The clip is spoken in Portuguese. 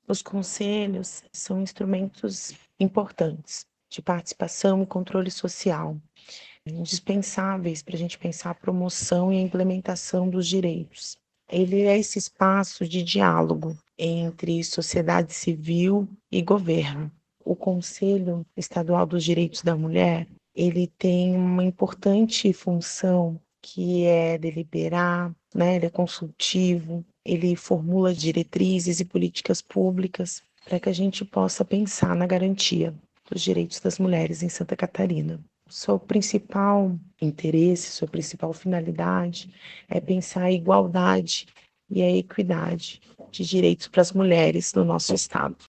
Os conselhos são instrumentos importantes de participação e controle social, indispensáveis para a gente pensar a promoção e a implementação dos direitos. Ele é esse espaço de diálogo entre sociedade civil e governo. O Conselho Estadual dos Direitos da Mulher, ele tem uma importante função que é deliberar, né? Ele é consultivo, ele formula diretrizes e políticas públicas para que a gente possa pensar na garantia dos direitos das mulheres em Santa Catarina. Seu principal interesse, sua principal finalidade é pensar a igualdade e a equidade de direitos para as mulheres no nosso estado.